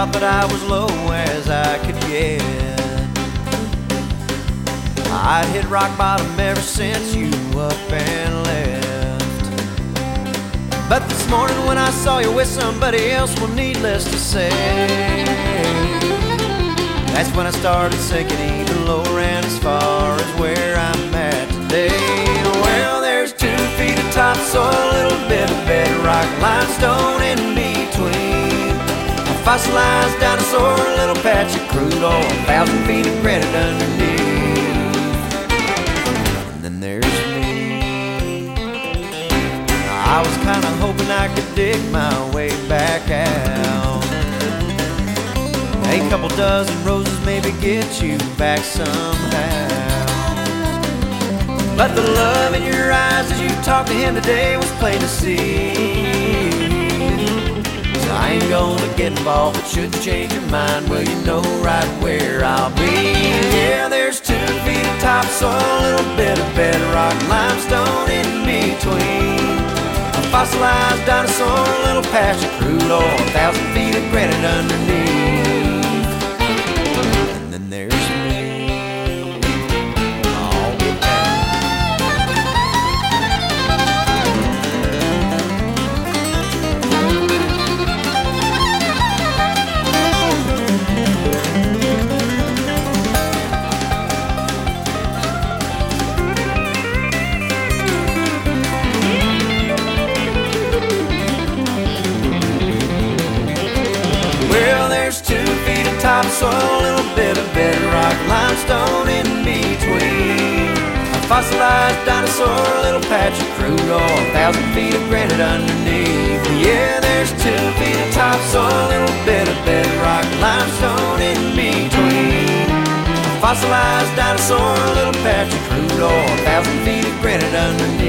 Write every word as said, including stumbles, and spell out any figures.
thought that I was low as I could get. I'd hit rock bottom ever since you up and left. But this morning when I saw you with somebody else, well, needless to say, that's when I started sinking even lower, and as far as where I'm at today, well, there's two feet of topsoil, a little bit of bedrock, limestone in between, a fossilized dinosaur, a little patch of crude oil, a thousand feet of granite underneath. And then there's me. I was kinda hoping I could dig my way back out. A couple dozen roses maybe get you back somehow. But the love in your eyes as you talked to him today was plain to see. So I ain't gonna get involved, but should you change your mind, well, you know right where I'll be. Yeah, there's two feet of topsoil, a little bit of bedrock, limestone in between, a fossilized dinosaur, a little patch of crude oil, a thousand feet of granite underneath. And then there's me. I'll get back. Well, there's two feet of topsoil, a little bit of bedrock, limestone in between, a fossilized dinosaur, a little patch of crude oil, a thousand feet of granite underneath. Yeah, there's two feet of topsoil, a little bit of bedrock, limestone in between, a fossilized dinosaur, a little patch of crude oil, a thousand feet of granite underneath.